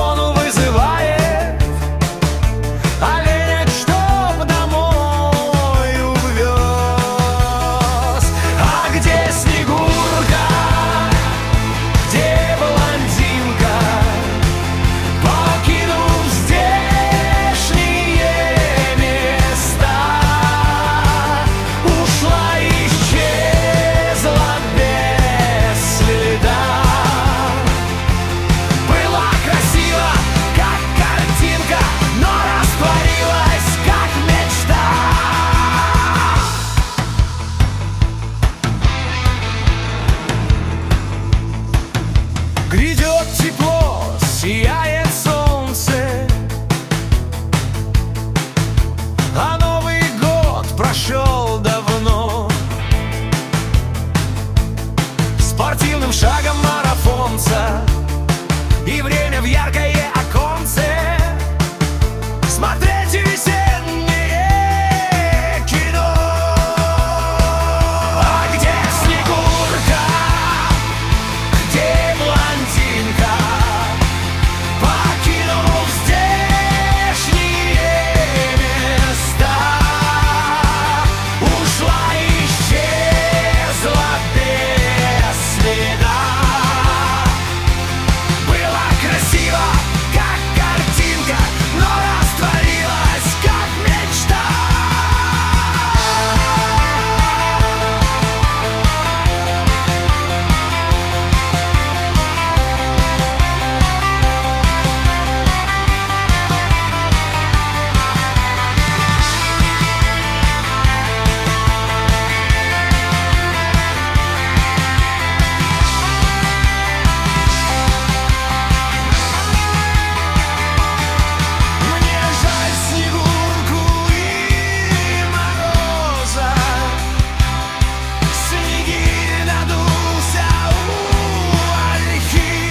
телефону вызывает оленя, чтоб домой увез. А где Снегурка, где блондинка, покинув здешние места, ушла, исчезла без следа. Была красива, как картинка, но растворилась, как мечта. Грядет тепло, сияет солнце, а Новый год прошел давно. Спортивным шагом марафонца и время в яркое оконце смотреть весеннее кино. А где Снегурка, где блондинка, покинув здешние места, ушла, исчезла без следа. Была красива, как картинка, но растворилась, как мечта. Мне жаль Снегурку и Мороза. Снеги надулся у ольхи.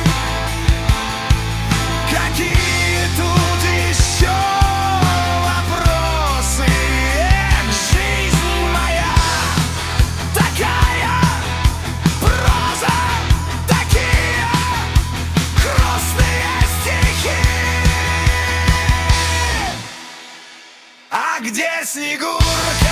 Какие тут еще вопросы? Жизнь моя такая, проза такие грустные стихи. А где Снегурка?